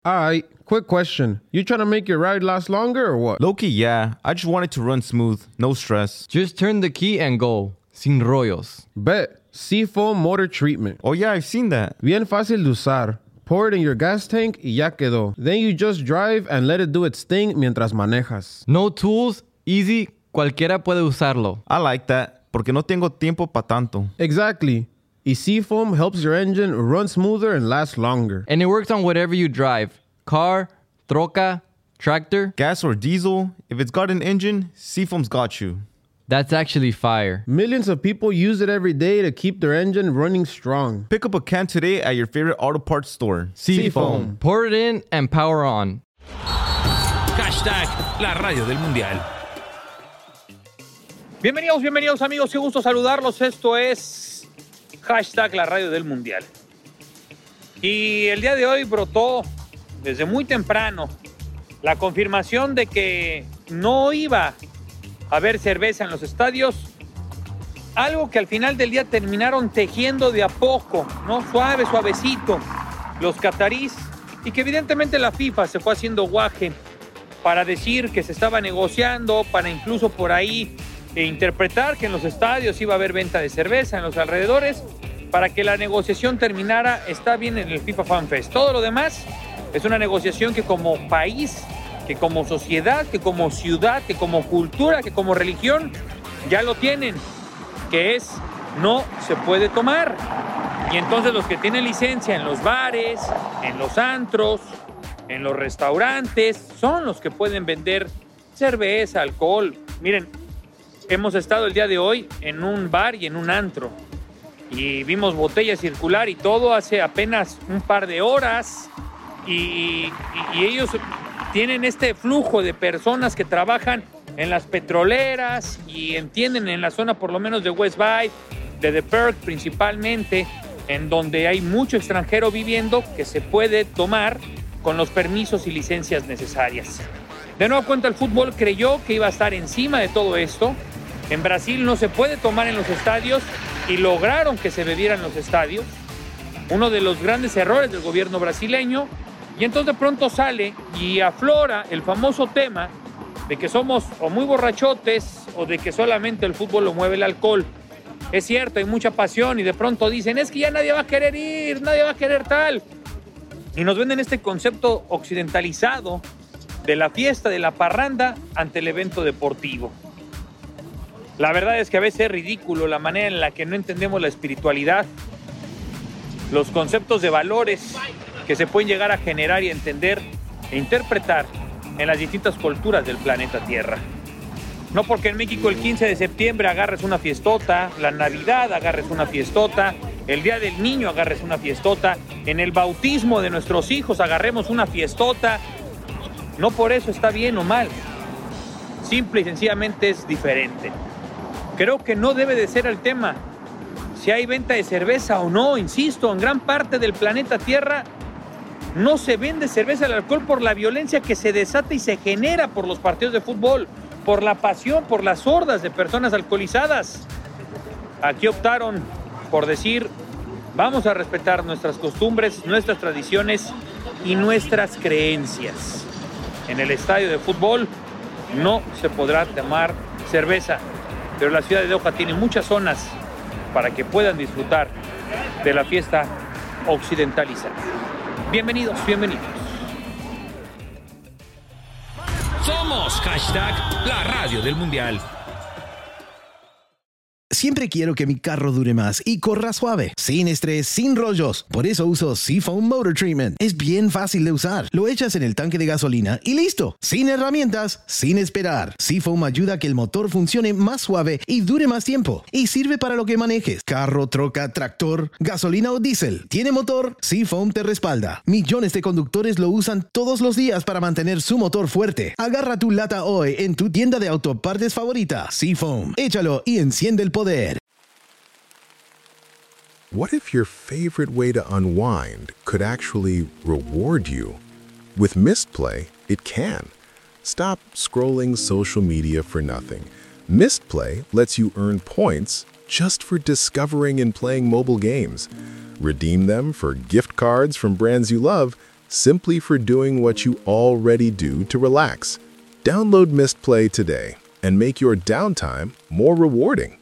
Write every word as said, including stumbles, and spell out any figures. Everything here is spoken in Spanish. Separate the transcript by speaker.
Speaker 1: Alright, quick question. You trying to make your ride last longer or what?
Speaker 2: Low-key, yeah. I just want it to run smooth. No stress.
Speaker 3: Just turn the key and go. Sin rollos.
Speaker 1: Bet. Seafoam Motor Treatment.
Speaker 2: Oh yeah, I've seen that.
Speaker 1: Bien fácil de usar. Pour it in your gas tank y ya quedó. Then you just drive and let it do its thing mientras manejas.
Speaker 3: No tools, easy, cualquiera puede usarlo.
Speaker 2: I like that, porque no tengo tiempo pa' tanto.
Speaker 1: Exactly. Y Seafoam helps your engine run smoother and last longer.
Speaker 3: And it works on whatever you drive. Car, troca, tractor.
Speaker 2: Gas or diesel, if it's got an engine, Seafoam's got you.
Speaker 3: That's actually fire.
Speaker 1: Millions of people use it every day to keep their engine running strong.
Speaker 2: Pick up a can today at your favorite auto parts store.
Speaker 3: Seafoam. Pour it in and power on.
Speaker 4: Hashtag la radio del mundial. Bienvenidos, bienvenidos amigos, qué gusto saludarlos. Esto es Hashtag la radio del mundial. Y el día de hoy brotó desde muy temprano la confirmación de que no iba a haber cerveza en los estadios. Algo que al final del día terminaron tejiendo de a poco, ¿no? Suave, suavecito, los catarís. Y que evidentemente la FIFA se fue haciendo guaje para decir que se estaba negociando, para incluso por ahí e interpretar que en los estadios iba a haber venta de cerveza en los alrededores, para que la negociación terminara. Está bien en el FIFA Fan Fest. Todo lo demás es una negociación que como país, que como sociedad, que como ciudad, que como cultura, que como religión, ya lo tienen, que es no se puede tomar. Y entonces los que tienen licencia en los bares, en los antros, en los restaurantes, son los que pueden vender cerveza, alcohol. Miren, hemos estado el día de hoy en un bar y en un antro y vimos botella circular y todo hace apenas un par de horas y, y, y ellos tienen este flujo de personas que trabajan en las petroleras y entienden en la zona por lo menos de West Bay, de The Perk principalmente, en donde hay mucho extranjero viviendo, que se puede tomar con los permisos y licencias necesarias. De nuevo cuenta, el fútbol creyó que iba a estar encima de todo esto. En Brasil no se puede tomar en los estadios y lograron que se bebiera en los estadios. Uno de los grandes errores del gobierno brasileño. Y entonces de pronto sale y aflora el famoso tema de que somos o muy borrachotes o de que solamente el fútbol lo mueve el alcohol. Es cierto, hay mucha pasión y de pronto dicen, es que ya nadie va a querer ir, nadie va a querer tal. Y nos venden este concepto occidentalizado de la fiesta, de la parranda ante el evento deportivo. La verdad es que a veces es ridículo la manera en la que no entendemos la espiritualidad, los conceptos de valores que se pueden llegar a generar y entender e interpretar en las distintas culturas del planeta Tierra. No porque en México el quince de septiembre agarres una fiestota, la Navidad agarres una fiestota, el Día del Niño agarres una fiestota, en el bautismo de nuestros hijos agarremos una fiestota. No por eso está bien o mal, simple y sencillamente es diferente. Creo que no debe de ser el tema si hay venta de cerveza o no. Insisto, en gran parte del planeta Tierra no se vende cerveza al alcohol por la violencia que se desata y se genera por los partidos de fútbol, por la pasión, por las hordas de personas alcoholizadas. Aquí optaron por decir, vamos a respetar nuestras costumbres, nuestras tradiciones y nuestras creencias. En el estadio de fútbol no se podrá tomar cerveza, pero la ciudad de Doha tiene muchas zonas para que puedan disfrutar de la fiesta occidentalizada. Bienvenidos, bienvenidos. Somos Hashtag la radio del mundial.
Speaker 5: Siempre quiero que mi carro dure más y corra suave, sin estrés, sin rollos. Por eso uso Seafoam Motor Treatment. Es bien fácil de usar. Lo echas en el tanque de gasolina y listo. Sin herramientas, sin esperar. Seafoam ayuda a que el motor funcione más suave y dure más tiempo. Y sirve para lo que manejes. Carro, troca, tractor, gasolina o diésel. ¿Tiene motor? Seafoam te respalda. Millones de conductores lo usan todos los días para mantener su motor fuerte. Agarra tu lata hoy en tu tienda de autopartes favorita. Seafoam. Échalo y enciende el poder.
Speaker 6: What if your favorite way to unwind could actually reward you? With Mistplay, it can. Stop scrolling social media for nothing. Mistplay lets you earn points just for discovering and playing mobile games. Redeem them for gift cards from brands you love, simply for doing what you already do to relax. Download Mist Play today and make your downtime more rewarding.